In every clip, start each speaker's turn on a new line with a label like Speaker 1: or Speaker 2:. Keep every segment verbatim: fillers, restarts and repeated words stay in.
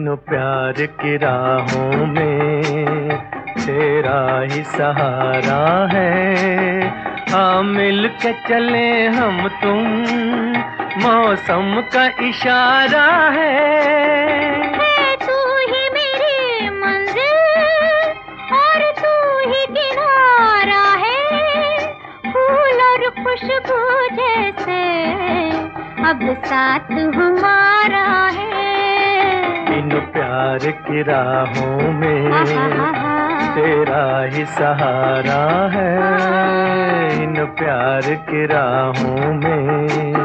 Speaker 1: इन प्यार की राहों में तेरा ही सहारा है। आ मिल के चले हम तुम, मौसम का इशारा है।
Speaker 2: तू ही मेरी मंजिल और तू ही किनारा है। फूल और खुशबू जैसे अब साथ हमारा है।
Speaker 1: इन प्यार की राहों में तेरा ही सहारा है। इन प्यार की राहों में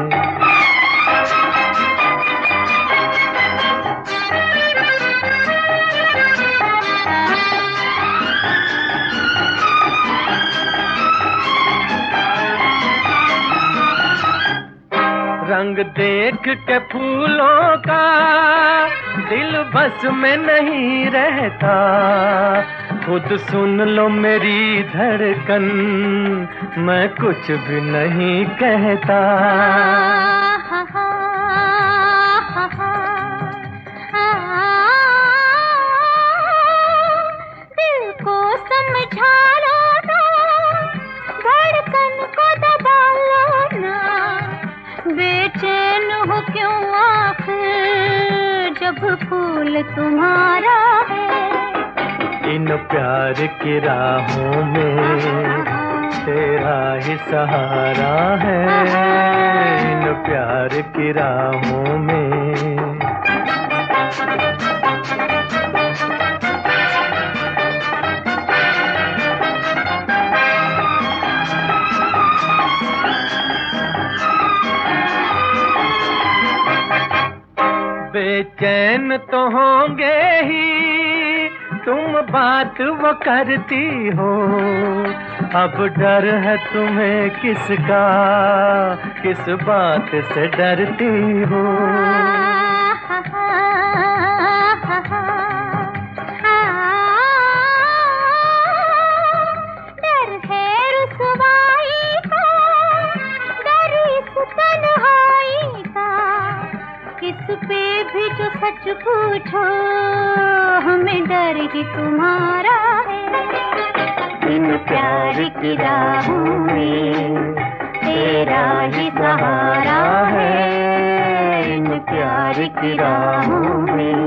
Speaker 1: रंग देख के फूलों का दिल बस में नहीं रहता। खुद सुन लो मेरी धड़कन, मैं कुछ भी नहीं कहता।
Speaker 2: दिल को समझा लो ना, धड़कन को दबा लो ना। बेचैन हो क्यों आखिर जब फूल तुम्हारा है।
Speaker 1: इन प्यार की राहों में तेरा ही सहारा है। इन प्यार की राहों में बेचैन तो होंगे ही, तुम बात वो करती हो। अब डर है तुम्हें किसका, किस बात से डरती हो।
Speaker 2: डर है रुसवाई का, डर इस तन्हाई का। किस पे भी जो सच पूछो, हमें डर ही तुम्हारा है। इन प्यार की राहों में तेरा ही सहारा है। इन प्यार की राहों में